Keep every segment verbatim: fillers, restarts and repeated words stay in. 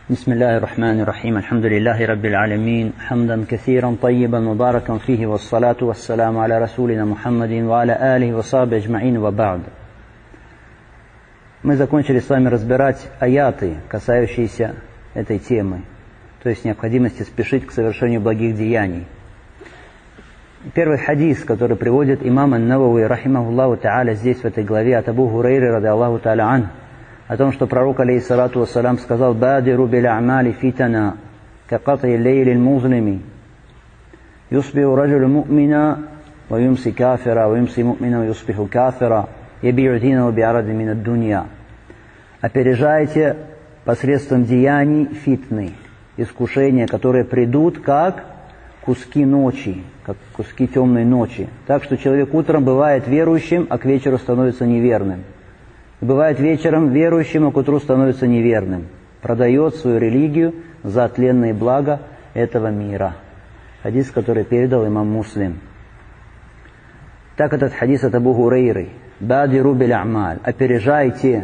بسم الله الرحمن الرحيم الحمد لله رب العالمين حمدا كثيرا طيبا مباركا فيه والصلاة والسلام على رسولنا محمد وعلى آله وصحبه أجمعين وبعد. Мы закончили с вами разбирать аяты, касающиеся этой темы, то есть необходимости спешить к совершению благих деяний. Первый хадис, который приводит имам ан-Навави рахимахуллаху та'аля здесь в этой главе от Абу Хурайры ради Аллаху та'аля ан, о том, что пророк алейхиссалату вассалям сказал: «Бадиру бил а'мали фитана, какатри лейли музлими, юсбиху раджулю му'мина, ва юмси кафира, ва юмси му'мина, ва юсбиху кафира, яби'у динаху би'аради мин ад-дунья». Опережайте посредством деяний фитны, искушения, которые придут как куски ночи, как куски темной ночи. Так что человек утром бывает верующим, а к вечеру становится неверным. Бывает вечером верующим, а к утру становится неверным. Продает свою религию за тленные блага этого мира. Хадис, который передал имам Муслим. Так этот хадис от Абу Хурайры. «Бадиру бил а'маль». Опережайте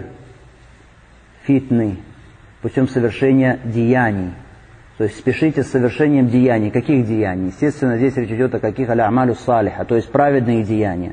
фитны путем совершения деяний. То есть спешите с совершением деяний. Каких деяний? Естественно, здесь речь идет о каких а'малю салиха, то есть праведные деяния.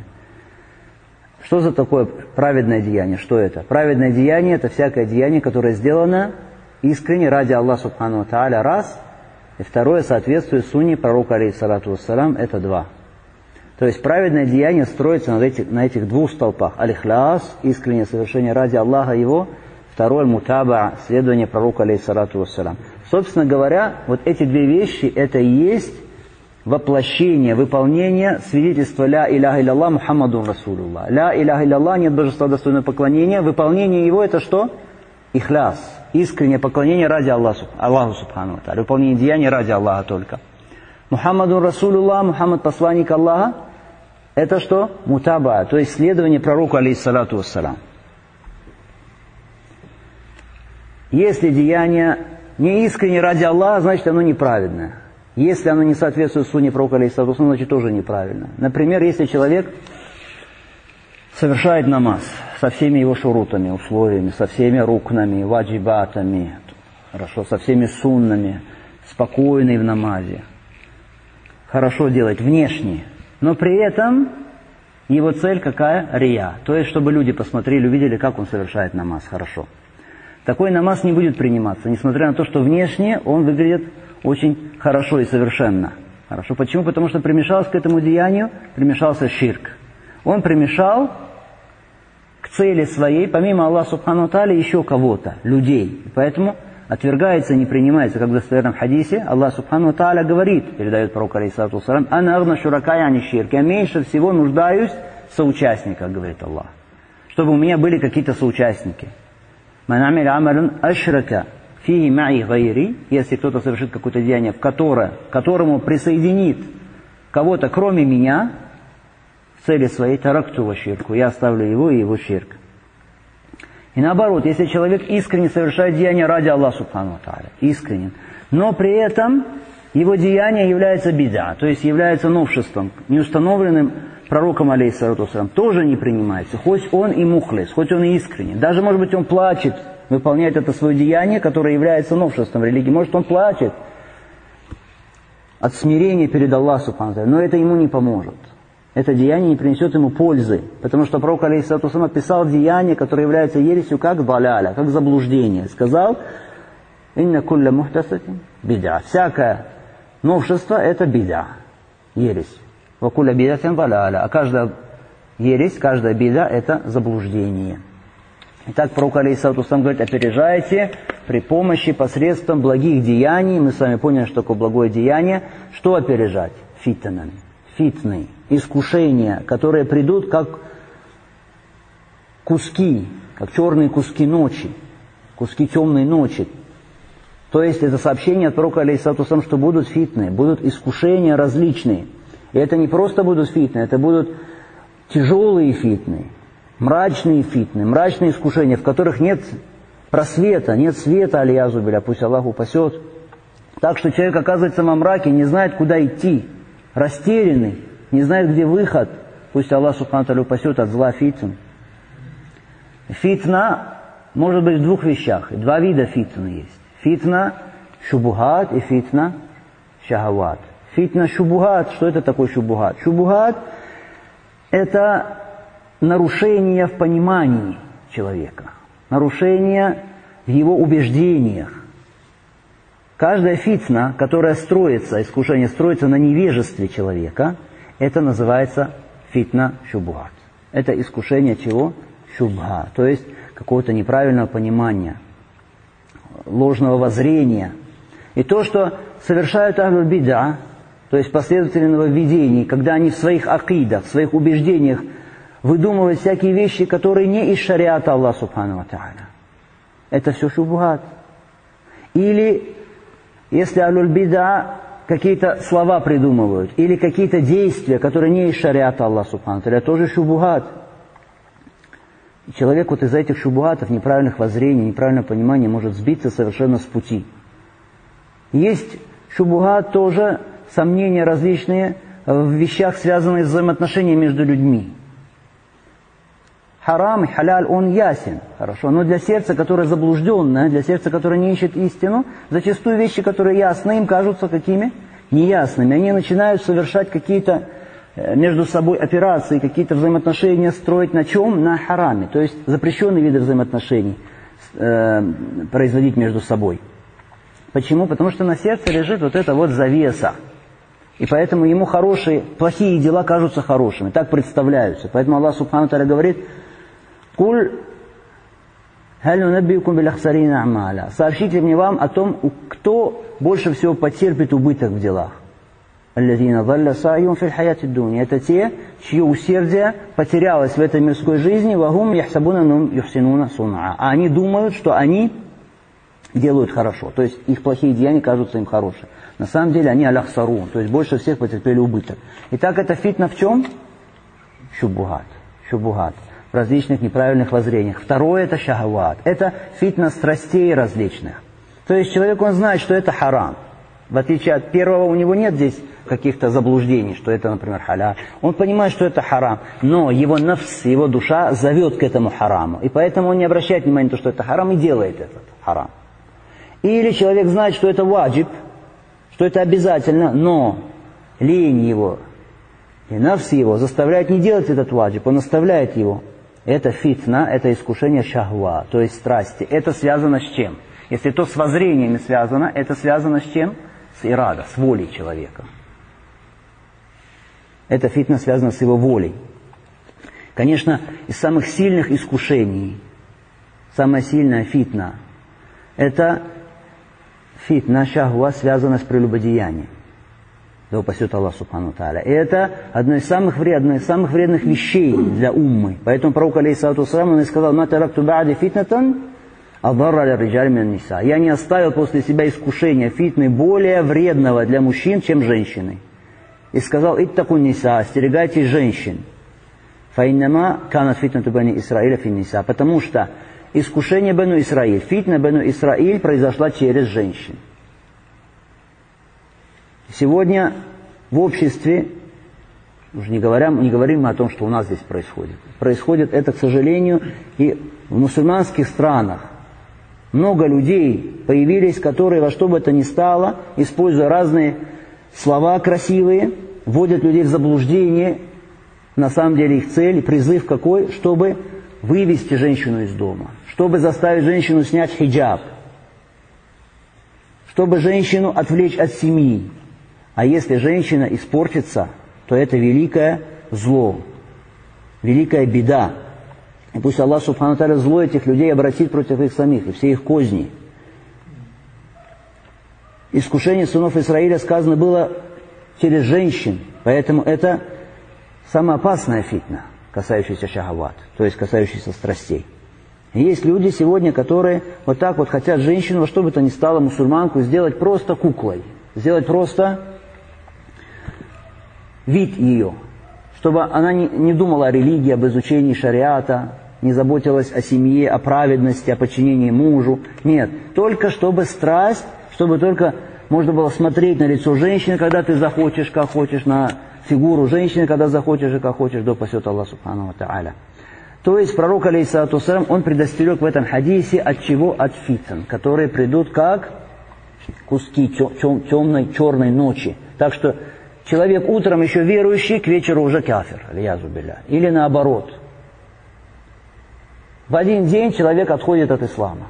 Что за такое праведное деяние? Что это? Праведное деяние – это всякое деяние, которое сделано искренне ради Аллаха субхану ва тааля, раз. И второе, соответствует сунне пророка алейхиссалату вассалям, это два. То есть праведное деяние строится на этих, на этих двух столпах. Аль-Ихляс, искреннее совершение ради Аллаха его. Второе, мутаба, следование пророка алейхиссалату вассалям. Собственно говоря, вот эти две вещи – это и есть воплощение, выполнение свидетельства «Ля иляха илlallah Мухаммадун Расулуллах». «Ля иляха илlallah» нет божества достойного поклонения. Выполнение его – это что? Ихляс. Искреннее поклонение ради Аллаха, Аллаху субхану ва тааля. Выполнение деяний ради Аллаха только. Мухаммадун Расулуллах, Мухаммад посланник Аллаха – это что? Мутаба, то есть следование пророку алейхиссалату вассалям. Если деяние не искренне ради Аллаха, значит оно неправедное. Если оно не соответствует сунне пророка алейхиссалату вассалям, значит тоже неправильно. Например, если человек совершает намаз со всеми его шурутами, условиями, со всеми рукнами, ваджибатами, хорошо, со всеми суннами, спокойный в намазе, хорошо делает внешне, но при этом его цель какая? Рия. То есть, чтобы люди посмотрели, увидели, как он совершает намаз хорошо. Такой намаз не будет приниматься, несмотря на то, что внешне он выглядит очень хорошо и совершенно. Хорошо. Почему? Потому что примешался к этому деянию, примешался ширк. Он примешал к цели своей, помимо Аллаха субхану ва тааля, еще кого-то, людей. И поэтому отвергается и не принимается, как в достоверном хадисе. Аллах субхану ва тааля говорит, передает пророк алейхиссалату вассалям: «Ана агна шуракай ани ширк». Я меньше всего нуждаюсь в соучастниках, говорит Аллах. Чтобы у меня были какие-то соучастники. «Ман амиля амалун ашрака фии ма'i гайри», если кто-то совершит какое-то деяние, в которое, которому присоединит кого-то, кроме меня, в цели своей, таракту ва ширку, я оставлю его и его ширк. И наоборот, если человек искренне совершает деяние ради Аллаха субхану ва тааля, искренне, но при этом его деяние является бид'a, то есть является новшеством, неустановленным пророком алейхиссалату вассалям, тоже не принимается, хоть он и мухлис, хоть он и искренне. Даже, может быть, он плачет, выполняет это свое деяние, которое является новшеством в религии. Может, он плачет от смирения перед Аллахом субхану ва тааля, но это ему не поможет. Это деяние не принесет ему пользы, потому что пророк алейхиссалату вассалям описал деяние, которое является ересью, как даляля, как заблуждение. Сказал: «Инна кулля мухтасатин бид'a». Всякое новшество – это бид'a, ересь. «Ва кулля бид'атин даляля». А каждая ересь, каждая бид'a – это заблуждение. Итак, пророк алейхиссалату вассалям говорит: опережайте при помощи, посредством благих деяний. Мы с вами поняли, что такое благое деяние. Что опережать? Фитнан. Фитны. Искушения, которые придут как куски, как черные куски ночи, куски темной ночи. То есть это сообщение от пророка алейхиссалату вассалям, что будут фитны, будут искушения различные. И это не просто будут фитны, это будут тяжелые фитны. Мрачные фитны, мрачные искушения, в которых нет просвета, нет света, аль-язу билля, пусть Аллах упасет. Так что человек оказывается во мраке, не знает, куда идти, растерянный, не знает, где выход. Пусть Аллах субхану ва тааля упасет от зла фитн. Фитна может быть в двух вещах. Два вида фитны есть. Фитна шубухат и фитна шахават. Фитна шубухат. Что это такое шубухат? Шубухат – это нарушение в понимании человека, нарушение в его убеждениях. Каждая фитна, которая строится, искушение строится на невежестве человека, это называется фитна шубухат. Это искушение чего? Шубха, то есть какого-то неправильного понимания, ложного воззрения. И то, что совершают ахлуль бида, то есть последователи нововведений, когда они в своих акидах, в своих убеждениях выдумывают всякие вещи, которые не из шариата Аллаха субхану ва тааля. Это все шубхат. Или, если ахлуль бида какие-то слова придумывают, или какие-то действия, которые не из шариата Аллаха субхану ва тааля, тоже шубхат. Человек вот из-за этих шубхатов, неправильных воззрений, неправильного понимания может сбиться совершенно с пути. Есть шубхат тоже, сомнения различные в вещах, связанных с взаимоотношениями между людьми. Харам и халяль, он ясен, хорошо, но для сердца, которое заблужденное, для сердца, которое не ищет истину, зачастую вещи, которые ясны, им кажутся какими? Неясными. Они начинают совершать какие-то между собой операции, какие-то взаимоотношения строить на чем? На хараме, то есть запрещенные виды взаимоотношений э, производить между собой. Почему? Потому что на сердце лежит вот эта вот завеса. И поэтому ему хорошие, плохие дела кажутся хорошими, так представляются. Поэтому Аллах субхану тааля говорит: «Куль халь нунаббиукум биль ахсарина амаля». Сообщите мне вам о том, кто больше всего потерпит убыток в делах. «Аллазина залля са'юм фил хаяти дуня». Это те, чье усердие потерялось в этой мирской жизни, вагум яхсабуна нум юхсинуна суна. А они думают, что они делают хорошо. То есть их плохие деяния кажутся им хорошими. На самом деле они аляхсарун, то есть больше всех потерпели убыток. Итак, это фитна в чем? Шубухат. Шубухат. В различных неправильных воззрениях. Второе это шахават. Это фитна страстей различных. То есть человек, он знает, что это харам. В отличие от первого, у него нет здесь каких-то заблуждений, что это, например, халя. Он понимает, что это харам, но его нафс, его душа зовет к этому хараму. И поэтому он не обращает внимания на то, что это харам, и делает этот харам. Или человек знает, что это ваджиб, что это обязательно, но лень его и нафс его заставляет не делать этот ваджиб, он оставляет его. Это фитна, это искушение шахва, то есть страсти. Это связано с чем? Если то с воззрениями связано, это связано с чем? С ирада, с волей человека. Это фитна связана с его волей. Конечно, из самых сильных искушений, самая сильная фитна, это фитна, шахва, связана с прелюбодеянием. Да упасет Аллах субхану тааля. И это одно из самых вредных, самых вредных вещей для уммы. Поэтому пророк алейхиссалату вассалам, он и сказал: «Ма таракту ба'ди фитнатан адарра лир-риджали мин ниса». Я не оставил после себя искушения фитны более вредного для мужчин, чем женщины. И сказал: «Иттаку ниса», остерегайтесь женщин. «Фаиннама канат фитнату бани Исраиля фин ниса». Потому что искушение Бану Исраиль, фитна Бану Исраиль произошла через женщин. Сегодня в обществе, уже не говорим, не говорим мы о том, что у нас здесь происходит. Происходит это, к сожалению, и в мусульманских странах. Много людей появились, которые во что бы то ни стало, используя разные слова красивые, вводят людей в заблуждение. На самом деле их цель, призыв какой? Чтобы вывести женщину из дома, чтобы заставить женщину снять хиджаб, чтобы женщину отвлечь от семьи. А если женщина испортится, то это великое зло, великая беда. И пусть Аллах субхану тааля зло этих людей обратит против их самих и все их козни. Искушение сынов Израиля, сказано, было через женщин, поэтому это самая опасная фитна, касающаяся шахават, то есть касающаяся страстей. И есть люди сегодня, которые вот так вот хотят женщину, во что бы то ни стало, мусульманку, сделать просто куклой, сделать просто вид ее, чтобы она не, не думала о религии, об изучении шариата, не заботилась о семье, о праведности, о подчинении мужу. Нет, только чтобы страсть, чтобы только можно было смотреть на лицо женщины, когда ты захочешь, как хочешь, на фигуру женщины, когда захочешь и как хочешь, да упасет Аллах субхану ва тааля. То есть пророк, алейхиссалату вассалам, он предостерег в этом хадисе от чего? От фитн, которые придут как куски темной, черной ночи. Так что человек утром еще верующий, к вечеру уже кафир, аль-язу билля. Или наоборот. В один день человек отходит от ислама.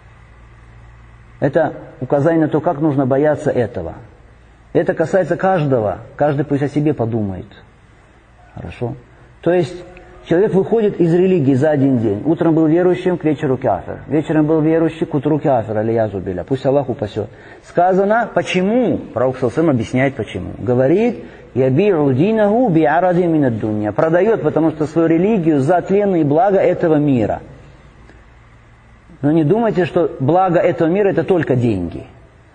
Это указание на то, как нужно бояться этого. Это касается каждого. Каждый пусть о себе подумает. Хорошо? То есть человек выходит из религии за один день. Утром был верующим, к вечеру кафир. Вечером был верующий, к утру кафир, аль-язу билля. Пусть Аллах упасет. Сказано, почему? Пророк саллаллаху алейхи ва саллям объясняет, почему. Говорит, «Яби'у динаху би'аради минад дунья». Продает, потому что свою религию за тленные блага этого мира. Но не думайте, что благо этого мира это только деньги.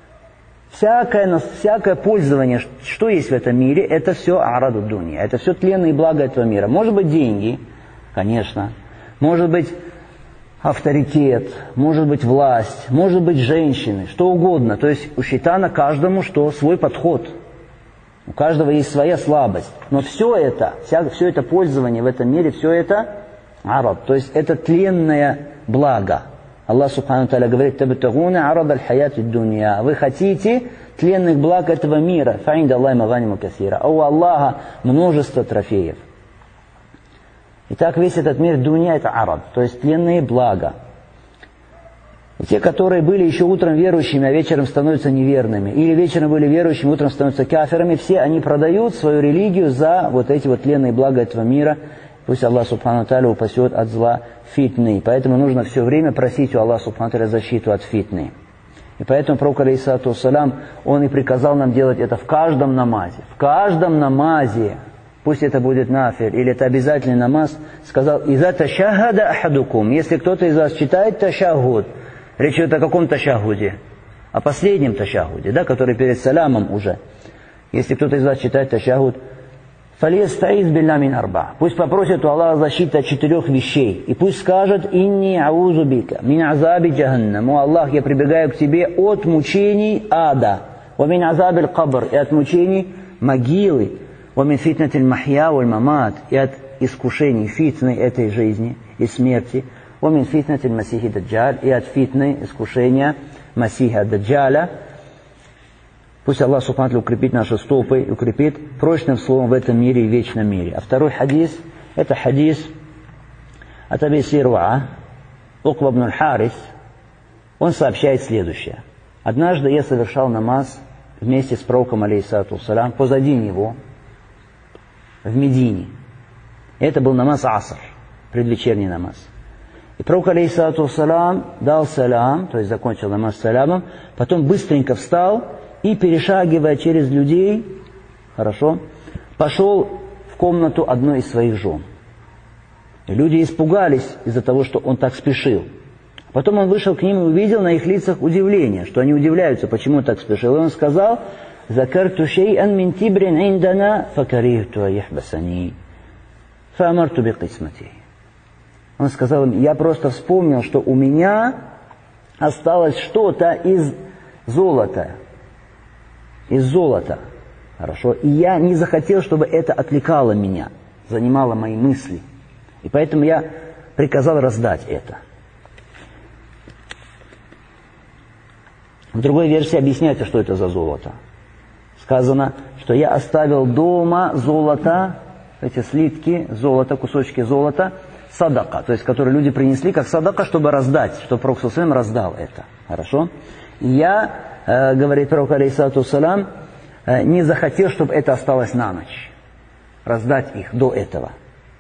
Всякое, всякое пользование, что есть в этом мире, это все араду дунья. Это все тленные блага этого мира. Может быть деньги, конечно. Может быть авторитет, может быть власть, может быть женщины, что угодно. То есть у шайтана каждому что свой подход. У каждого есть своя слабость. Но все это, вся, все это пользование в этом мире, все это арад. То есть это тленное благо. Аллах Субхану Тааля говорит, «Табтагуна арад аль-хаят ад-дунья». Вы хотите тленных благ этого мира. «Фаинда Аллахи маганиму касира». А у Аллаха множество трофеев. Итак, весь этот мир дунья это арад, то есть тленные блага. И те, которые были еще утром верующими, а вечером становятся неверными, или вечером были верующими, утром становятся кафирами, все они продают свою религию за вот эти вот тленные блага этого мира. Пусть Аллах Субхану Тааля упасет от зла фитны. Поэтому нужно все время просить у Аллаха Субхану Тааля защиту от фитны. И поэтому пророк алейхиссалату вассалям, он и приказал нам делать это в каждом намазе. В каждом намазе, пусть это будет нафиль, или это обязательный намаз, сказал, «Иза ташахада ахадукум». Если кто-то из вас читает ташахуд, речь идет о каком ташахуде? О последнем ташахуде, да, который перед салямом уже. Если кто-то из вас читает ташахуд, «Фалиястаиз билля мин арба». Пусть попросит у Аллаха защиты от четырех вещей. И пусть скажет, «Инни аузу бика, мин азаби джаханнам». «О Аллах, я прибегаю к тебе от мучений ада, ва мин азаби аль-кабр», и от мучений могилы, ва мин фитнати аль-махья валь мамат, и от искушений фитны этой жизни и смерти, ва мин фитнати аль-масихи даджаль, и от фитны искушения Масиха Даджаля. Пусть Аллах Субхану Тааля укрепит наши стопы, укрепит прочным словом в этом мире и вечном мире. А второй хадис, это хадис от Аби Сируа, Укба ибн аль-Харис. Он сообщает следующее. Однажды я совершал намаз вместе с пророком, алейхиссалату вассалям, позади него, в Медине. Это был намаз аср, предвечерний намаз. И пророк, алейхиссалату вассалям, дал салям, то есть закончил намаз салямом, потом быстренько встал и, перешагивая через людей, хорошо, пошел в комнату одной из своих жен. И люди испугались из-за того, что он так спешил. Потом он вышел к ним и увидел на их лицах удивление, что они удивляются, почему он так спешил. И он сказал, «Закарту шей'ан мин тибрин индана, факарихту аяхбасани, фаамарту бикисмати». Он сказал им, я просто вспомнил, что у меня осталось что-то из золота. Из золота. Хорошо. И я не захотел, чтобы это отвлекало меня, занимало мои мысли. И поэтому я приказал раздать это. В другой версии объясняется, что это за золото. Сказано, что я оставил дома золото, эти слитки золота, кусочки золота, садака, то есть которые люди принесли как садака, чтобы раздать, чтобы пророк саллаллаху алейхи ва саллям раздал это. Хорошо. И я, э, говорит пророк алейхиссалату вассалям, э, не захотел, чтобы это осталось на ночь. Раздать их до этого.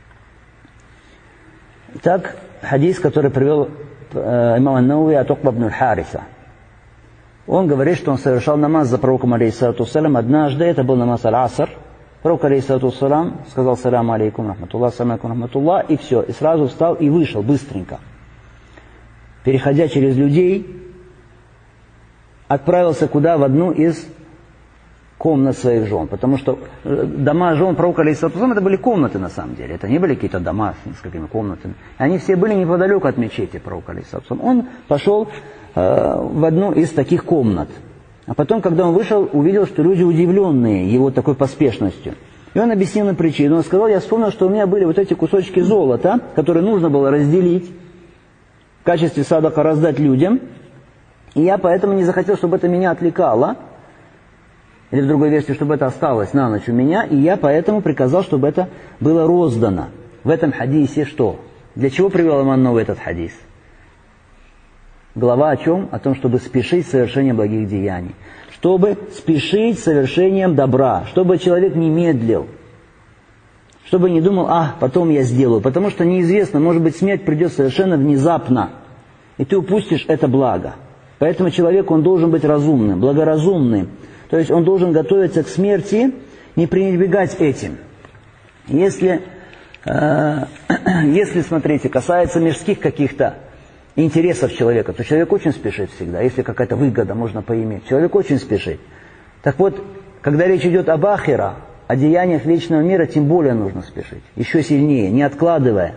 Итак, хадис, который привел э, имам ан-Навави от Укба ибн аль-Хариса. Он говорит, что он совершал намаз за пророком алейхиссалату вассалям. Однажды, это был намаз аль-Аср. Пророк алейхиссалату вассалям сказал саляму алейкум рахматуллах, саляму алейкум рахматуллах, и все. И сразу встал и вышел быстренько. Переходя через людей, отправился куда? В одну из комнат своих жен. Потому что дома жен пророка алейхиссалату вассалям это были комнаты на самом деле. Это не были какие-то дома с несколькими комнатами. Они все были неподалеку от мечети пророка алейхиссалату вассалям. Он пошел э, в одну из таких комнат. А потом, когда он вышел, увидел, что люди удивленные его такой поспешностью. И он объяснил на причину. Он сказал, я вспомнил, что у меня были вот эти кусочки золота, которые нужно было разделить, в качестве садака раздать людям. И я поэтому не захотел, чтобы это меня отвлекало, или в другой версии, чтобы это осталось на ночь у меня, и я поэтому приказал, чтобы это было роздано. В этом хадисе что? Для чего привел имам Навави этот хадис? Глава о чем? О том, чтобы спешить с совершением благих деяний. Чтобы спешить с совершением добра. Чтобы человек не медлил. Чтобы не думал, а, потом я сделаю. Потому что неизвестно, может быть, смерть придет совершенно внезапно. И ты упустишь это благо. Поэтому человек, он должен быть разумным, благоразумным. То есть он должен готовиться к смерти, не пренебрегать этим. Если, э, если, смотрите, касается мирских каких-то интересов человека, то человек очень спешит всегда. Если какая-то выгода можно поиметь, человек очень спешит. Так вот, когда речь идет об ахира, о деяниях вечного мира, тем более нужно спешить. Еще сильнее, не откладывая.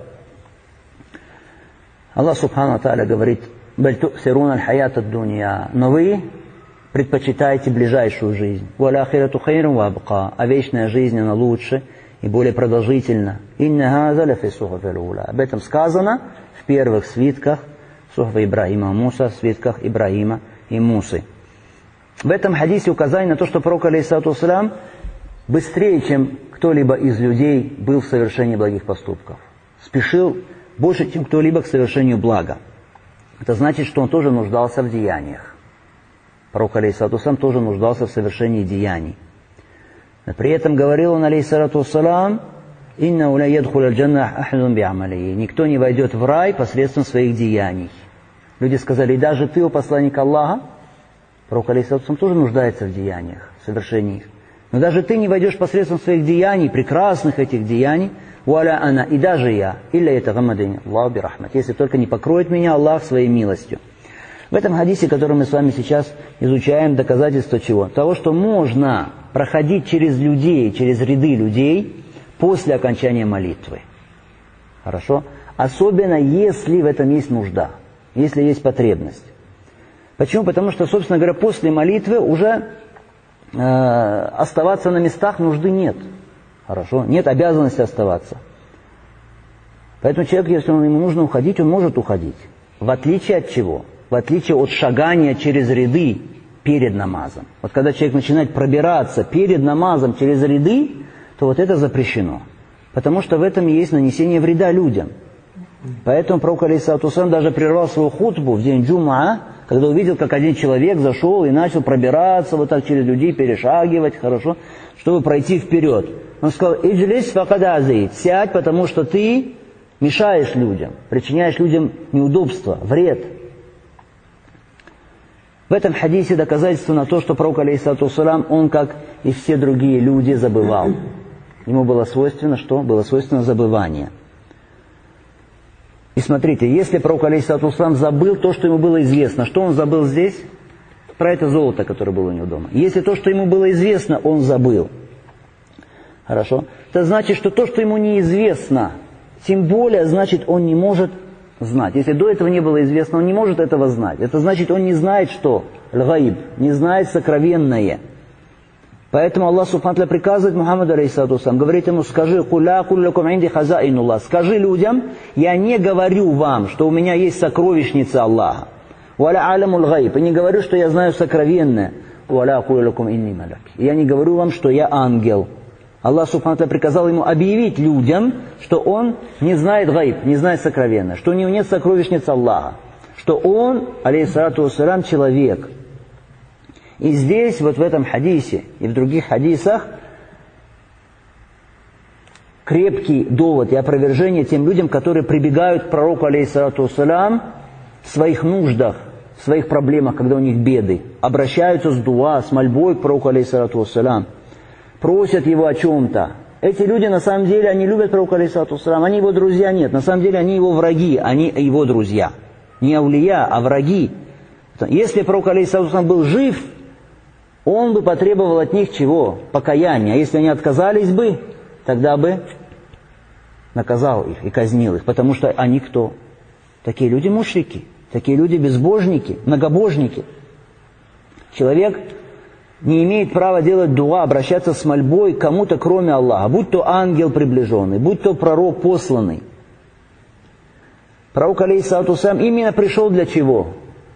Аллах Субхану Тааля говорит, «Баль ту'сирун аль-хаят ад-дунья». Но вы предпочитаете ближайшую жизнь. «Валь-ахирату хайрун ва-абқа». А вечная жизнь, она лучше и более продолжительна. «Инна хаза ля фи сухафил ула». Об этом сказано в первых свитках Сухфа Ибрахима и Муса, в свитках Ибрахима и Мусы. В этом хадисе указание на то, что пророк, алейхиссалату вассалям, быстрее, чем кто-либо из людей, был в совершении благих поступков. Спешил больше, чем кто-либо к совершению блага. Это значит, что он тоже нуждался в деяниях. Пророк, алейхиссалату вассалям, тоже нуждался в совершении деяний. При этом говорил он, алейхиссалату вассалям, «Инна уля ядхуля джанна ахадун би'амалии». Никто не войдет в рай посредством своих деяний. Люди сказали, и даже ты, о посланник Аллаха, пророк, алейхиссалату вассалям, тоже нуждается в деяниях, в совершении их. Но даже ты не войдешь посредством своих деяний, прекрасных этих деяний, «Уаля ана», и даже я, «Илля ятагаммадини Аллаху бирахмат», если только не покроет меня Аллах своей милостью. В этом хадисе, который мы с вами сейчас изучаем, доказательство чего? Того, что можно проходить через людей, через ряды людей, после окончания молитвы. Хорошо? Особенно, если в этом есть нужда, если есть потребность. Почему? Потому что, собственно говоря, после молитвы уже э, оставаться на местах нужды нет. Хорошо? Нет обязанности оставаться. Поэтому человек, если ему нужно уходить, он может уходить. В отличие от чего? В отличие от шагания через ряды перед намазом. Вот когда человек начинает пробираться перед намазом через ряды, то вот это запрещено. Потому что в этом и есть нанесение вреда людям. Поэтому пророк, алейхиссалату вассалям, даже прервал свою хутбу в день джумаа, когда увидел, как один человек зашел и начал пробираться вот так через людей, перешагивать, хорошо, чтобы пройти вперед. Он сказал, «Иджлис факад азит», сядь, потому что ты мешаешь людям, причиняешь людям неудобства, вред. В этом хадисе доказательство на то, что пророк, алейхиссалату вассалям, он, как и все другие люди, забывал. Ему было свойственно что? Было свойственно забывание. И смотрите, если пророк, алейхиссалату вассалям, забыл то, что ему было известно, что он забыл здесь? Про это золото, которое было у него дома. Если то, что ему было известно, он забыл. Хорошо? Это значит, что то, что ему неизвестно, тем более, значит, он не может знать. Если до этого не было известно, он не может этого знать. Это значит, он не знает, что аль-гаиб, не знает сокровенное. Поэтому Аллах Субхану ва Тааля приказывает Мухаммаду, алейхиссалату вассалям, говорит ему, скажи, «Куля куллякум инди хазаинуллах». Скажи людям, я не говорю вам, что у меня есть сокровищница Аллаха. «Валя алямул гайб». И не говорю, что я знаю сокровенное. «Валя куллякум инни маляк». И я не говорю вам, что я ангел. Аллах Субхану ва Тааля приказал ему объявить людям, что он не знает гайб, не знает сокровенное, что у него нет сокровищницы Аллаха, что он, алейхиссалату вассалям, человек. И здесь, вот в этом хадисе и в других хадисах, крепкий довод и опровержение тем людям, которые прибегают к пророку, алейхиссалату вассалям, в своих нуждах, в своих проблемах, когда у них беды, обращаются с дуа, с мольбой к пророку, алейхиссалату вассалям, просят его о чем-то. Эти люди, на самом деле, они любят пророка, алейхиссалату вассалям, они его друзья, нет, на самом деле они его враги, они его друзья. Не аулия, а враги. Если пророк, алейхиссалату вассалям, был жив, он бы потребовал от них чего? Покаяния. А если они отказались бы, тогда бы наказал их и казнил их. Потому что они кто? Такие люди мушрики, такие люди безбожники, многобожники. Человек не имеет права делать дуа, обращаться с мольбой к кому-то, кроме Аллаха. Будь то ангел приближенный, будь то пророк посланный. Пророк, алейхиссалату вассалям, именно пришел для чего?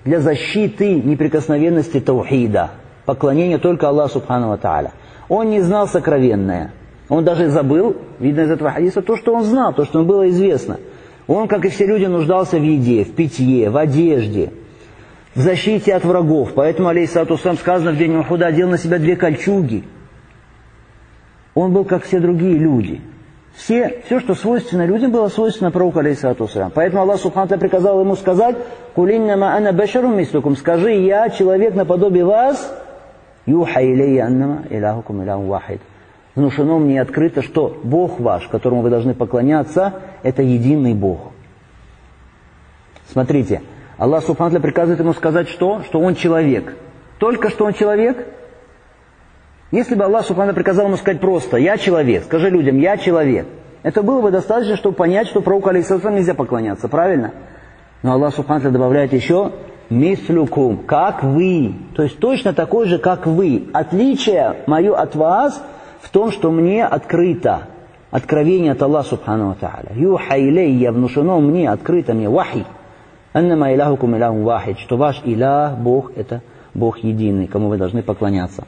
для защиты неприкосновенности таухида, поклонения только Аллаху Субхану ва Тааля. Он не знал сокровенное. Он даже забыл, видно из этого хадиса, то, что он знал, то, что ему было известно. Он, как и все люди, нуждался в еде, в питье, в одежде, в защите от врагов. Поэтому, алейхиссалату вассалям, сказано в день Ухуда, одел на себя две кольчуги. Он был, как все другие люди. Все, все, что свойственно людям, было свойственно пророку, алейхиссалату вассалям. Поэтому Аллах Субхану ва Тааля приказал ему сказать: «Куль иннама ана башарун мислукум», скажи: «Я человек наподобие вас, юха илейя аннама илахукум илаху вахид». Внушено мне открыто, что Бог ваш, которому вы должны поклоняться, это единый Бог. Смотрите, Аллах Субхану ва Тааля приказывает ему сказать что? Что он человек. Только что он человек? Если бы Аллах Субхану ва Тааля приказал ему сказать просто: «Я человек», скажи людям: «Я человек», это было бы достаточно, чтобы понять, что пророку алейхиссалату нельзя поклоняться, правильно? Но Аллах Субхану ва Тааля добавляет еще «мислюкум», как вы, то есть точно такой же, как вы. Отличие мое от вас в том, что мне открыто откровение от Аллаха Субхану ва Тааля. Юха илейя, внушено мне, открыто мне, вахи. Аннама илахукум илаху вахид, что ваш илах, Бог, это Бог единый, кому вы должны поклоняться.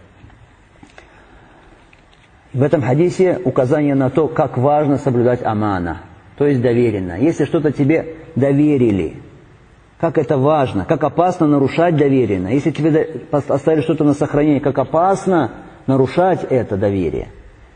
В этом хадисе указание на то, как важно соблюдать амана, то есть доверенно. Если что-то тебе доверили, как это важно, как опасно нарушать доверенно. Если тебе оставили что-то на сохранение, как опасно нарушать это доверие.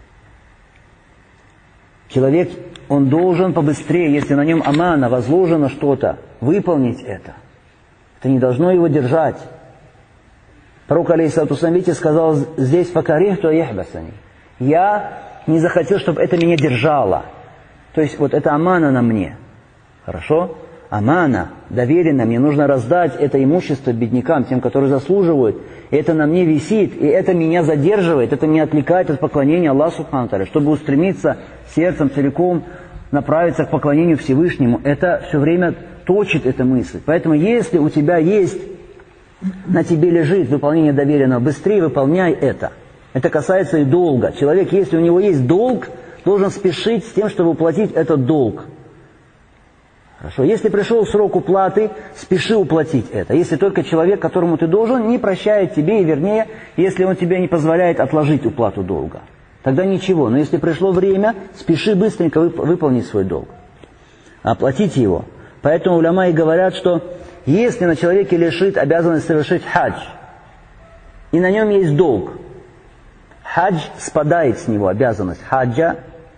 Человек, он должен побыстрее, если на нем амана возложено что-то, выполнить это. Это не должно его держать. Пророк, алейхиссалату вассалям, видите, сказал здесь: «Факарихту яхбасани». Я не захотел, чтобы это меня держало. То есть вот это амана на мне. Хорошо? Амана, доверенно, мне нужно раздать это имущество беднякам, тем, которые заслуживают. И это на мне висит, и это меня задерживает, это меня отвлекает от поклонения Аллаху Субхану ва Тааля. Чтобы устремиться сердцем целиком, направиться к поклонению Всевышнему, это все время точит эта мысль. Поэтому если у тебя есть, на тебе лежит выполнение доверенного, быстрее выполняй это. Это касается и долга. Человек, если у него есть долг, должен спешить с тем, чтобы уплатить этот долг. Хорошо. Если пришел срок уплаты, спеши уплатить это. Если только человек, которому ты должен, не прощает тебе, и вернее, если он тебе не позволяет отложить уплату долга, тогда ничего. Но если пришло время, спеши быстренько вып- выполнить свой долг. Оплатите его. Поэтому уляма и говорят, что если на человеке лежит обязанность совершить хадж, и на нем есть долг, хадж спадает с него, обязанность хаджа,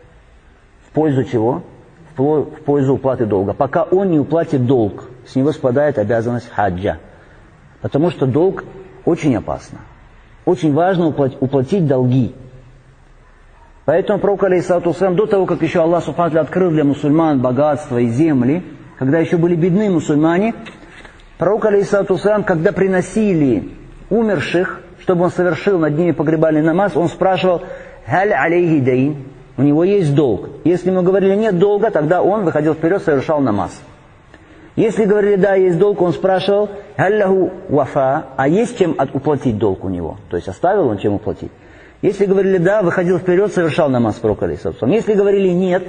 в пользу чего? В пользу уплаты долга. Пока он не уплатит долг, с него спадает обязанность хаджа. Потому что долг очень опасно. Очень важно уплатить, уплатить долги. Поэтому пророк, алейхиссалату вассалям, до того, как еще Аллах Субхану ва Тааля открыл для мусульман богатство и земли, когда еще были бедны мусульмане, пророк, алейхиссалату вассалям, когда приносили умерших, чтобы он совершил над ними погребальный намаз, он спрашивал: «Халь алейхи дайн?» У него есть долг. Если ему говорили нет долга, тогда он выходил вперед, совершал намаз. Если говорили да, есть долг, он спрашивал: «Халлаху вафа?» А есть чем уплатить долг у него? То есть оставил он чем уплатить? Если говорили да, выходил вперед, совершал намаз пророк, алейхиссалату вассалям. Если говорили нет,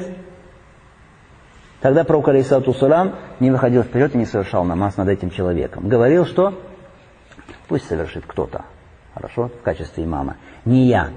тогда пророк, алейхиссалату вассалям, не выходил вперед и не совершал намаз над этим человеком. Говорил, что пусть совершит кто-то. Хорошо? В качестве имама. Не я.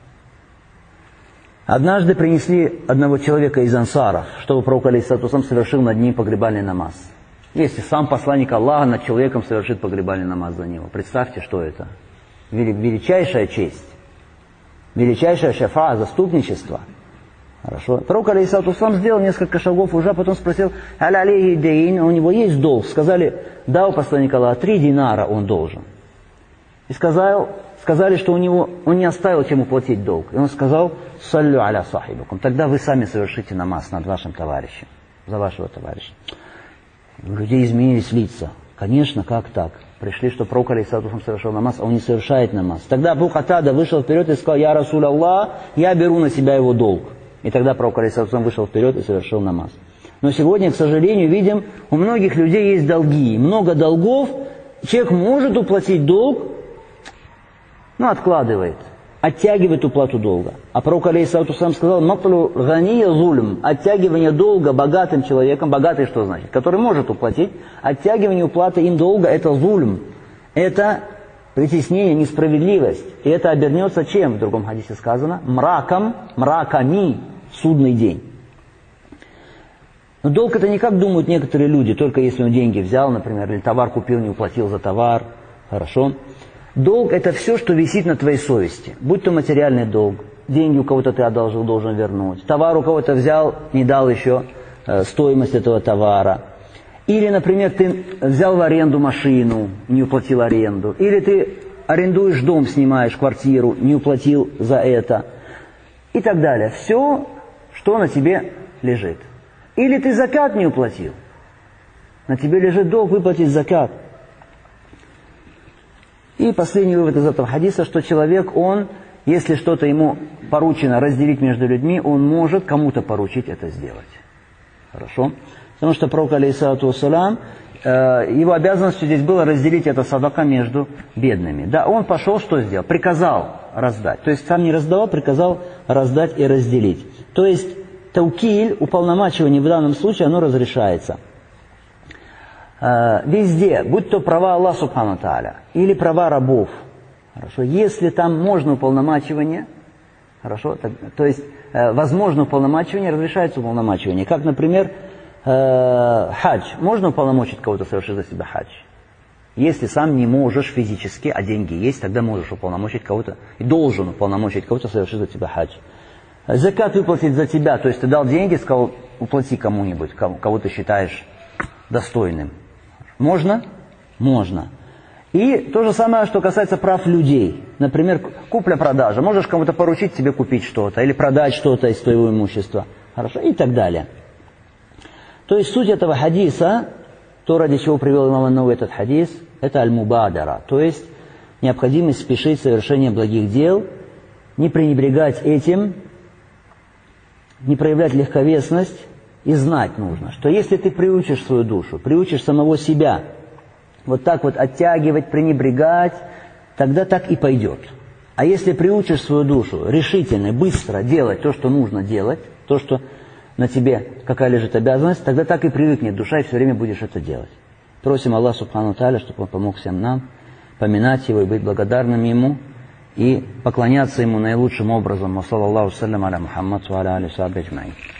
Однажды принесли одного человека из ансаров, чтобы пророк, алейхиссалату вассалям, совершил над ним погребальный намаз. Если сам посланник Аллаха над человеком совершит погребальный намаз за него. Представьте, что это. Величайшая честь. Величайшая шафа, заступничество. Хорошо. Пророк, алейхиссалату вассалям, сделал несколько шагов уже, потом спросил: «Аль алейхи дейн?» У него есть долг. Сказали: да, у посланника Аллаха, три динара он должен. И сказал, сказали, что у него, он не оставил чем уплатить долг. И он сказал: «Саллю аля сахибакум». Тогда вы сами совершите намаз над вашим товарищем, за вашего товарища. У людей изменились лица. Конечно, как так? Пришли, что пророк, алейхиссалату вассалям, совершил намаз, а он не совершает намаз. Тогда Абу Катада вышел вперед и сказал: «Я Расуль Аллах, я беру на себя его долг». И тогда пророк, алейхиссалату вассалям, вышел вперед и совершил намаз. Но сегодня, к сожалению, видим, у многих людей есть долги. Много долгов, человек может уплатить долг, но откладывает. оттягивает уплату долга. А пророк алейхиссалату вассалам сказал: «Матлу гания зульм», оттягивание долга богатым человеком, богатый что значит? Который может уплатить, оттягивание уплаты им долга – это зульм, это притеснение, несправедливость. И это обернется чем? В другом хадисе сказано: мраком, мраками, судный день. Но долг это не как думают некоторые люди, только если он деньги взял, например, или товар купил, не уплатил за товар. Хорошо. Долг это все, что висит на твоей совести. Будь то материальный долг, деньги у кого-то ты одолжил, должен вернуть. Товар у кого-то взял, не дал еще э, стоимость этого товара. Или, например, ты взял в аренду машину, не уплатил аренду. Или ты арендуешь дом, снимаешь квартиру, не уплатил за это. И так далее. Все, что на тебе лежит. Или ты закат не уплатил. На тебе лежит долг выплатить закат. И последний вывод из этого хадиса, что человек, он, если что-то ему поручено разделить между людьми, он может кому-то поручить это сделать. Хорошо? Потому что пророк, алейхиссалату вассалам, его обязанностью здесь было разделить это садака между бедными. Да, он пошел, что сделал? Приказал раздать. То есть сам не раздавал, приказал раздать и разделить. То есть таукиль, уполномачивание в данном случае, оно разрешается. Везде, будь то права Аллаха субхану тааля или права рабов. Хорошо, если там можно уполномачивание, хорошо, так, то есть возможно уполномачивание, разрешается уполномачивание. Как, например, Э, хадж. Можно уполномочить кого-то совершить за себя хадж? Если сам не можешь физически, а деньги есть, тогда можешь уполномочить кого-то, и должен уполномочить кого-то совершить за тебя хадж. Закат выплатить за тебя, то есть ты дал деньги, сказал, уплати кому-нибудь, кого, кого ты считаешь достойным. Можно? Можно. И то же самое, что касается прав людей. Например, купля-продажа. Можешь кому-то поручить тебе купить что-то, или продать что-то из твоего имущества. Хорошо? И так далее. То есть суть этого хадиса, то, ради чего привел имам ан-Навави этот хадис, это аль-мубадара, то есть необходимость спешить в совершение благих дел, не пренебрегать этим, не проявлять легковесность, и знать нужно, что если ты приучишь свою душу, приучишь самого себя, вот так вот оттягивать, пренебрегать, тогда так и пойдет. А если приучишь свою душу решительно, быстро делать то, что нужно делать, то, что на тебе какая лежит обязанность, тогда так и привыкнет душа, и все время будешь это делать. Просим Аллаха субхану тааля, чтобы Он помог всем нам поминать Его и быть благодарными Ему, и поклоняться Ему наилучшим образом. Ва саллаллаху саллям аля Мухаммад ва аля алихи ва сахбихи аджмаин.